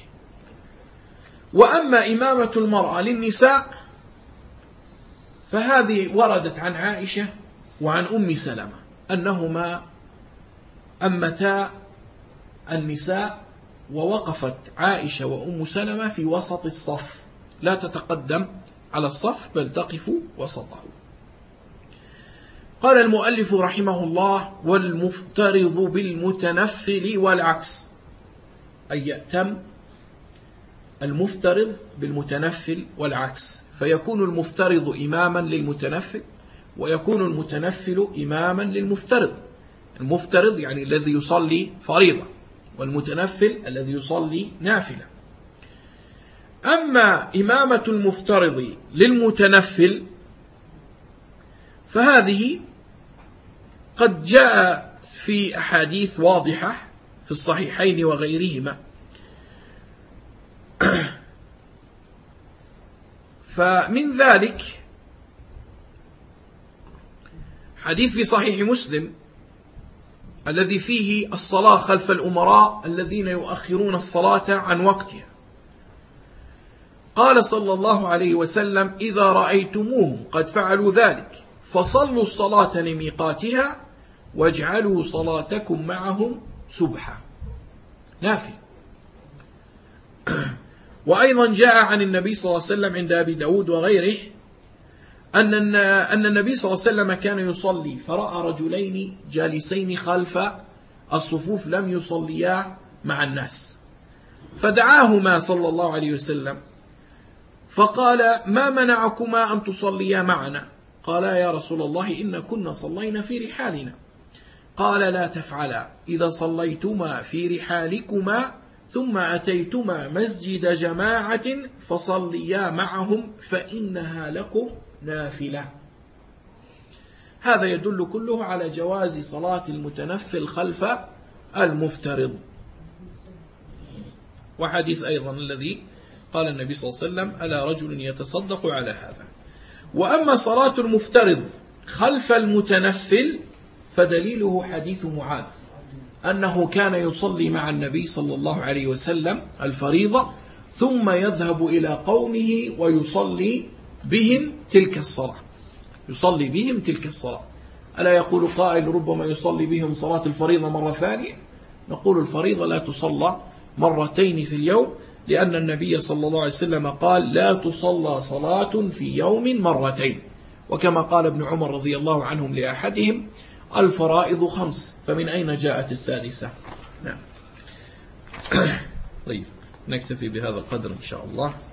وأما إمامة المرأة للنساء فهذه وردت عن عائشة وعن أم سلمة أنهما أمتا النساء، ووقفت عائشة وأم سلمة في وسط الصف، لا تتقدم على الصف بل تقف وسطه. قال المؤلف رحمه الله: والمفترض بالمتنفل والعكس، أي يأتم المفترض بالمتنفل والعكس، فيكون المفترض إماما للمتنفل ويكون المتنفل إماما للمفترض. المفترض يعني الذي يصلي فريضة، والمتنفل الذي يصلي نافلة. أما إمامة المفترض للمتنفل فهذه قد جاء في أحاديث واضحة في الصحيحين وغيرهما، فمن ذلك حديث في صحيح مسلم الذي فيه الصلاة خلف الأمراء الذين يؤخرون الصلاة عن وقتها. قال صلى الله عليه وسلم: إذا رأيتموهم قد فعلوا ذلك فصلوا الصلاة لميقاتها واجعلوا صلاتكم معهم سبحة، نافل. وأيضا جاء عن النبي صلى الله عليه وسلم عند أبي داود وغيره أن النبي صلى الله عليه وسلم كان يصلي فرأى رجلين جالسين خلف الصفوف لم يصليا مع الناس، فدعاهما صلى الله عليه وسلم فقال: ما منعكما أن تصليا معنا؟ قالا: يا رسول الله إن كنا صلينا في رحالنا. قال: لا تفعلا، إذا صليتما في رحالكما ثم أتيتما مسجد جماعة فصليا معهم فإنها لكم نافلة. هذا يدل كله على جواز صلاة المتنفل خلف المفترض. وحديث أيضا الذي قال النبي صلى الله عليه وسلم: ألا رجل يتصدق على هذا. وأما صلاة المفترض خلف المتنفل فدليله حديث معاذ أنه كان يصلي مع النبي صلى الله عليه وسلم الفريضة ثم يذهب إلى قومه ويصلي بهم تلك الصلاة، يصلي بهم تلك الصلاة. ألا يقول قائل: ربما يصلي بهم صلاة الفريضة مرة ثانية؟ نقول: الفريضة لا تصلى مرتين في اليوم، لأن النبي صلى الله عليه وسلم قال: لا تصلى صلاة في يوم مرتين. وكما قال ابن عمر رضي الله عنهم لأحدهم: الفرائض 5، فمن أين جاءت السادسة؟ نعم. طيب، نكتفي بهذا القدر إن شاء الله.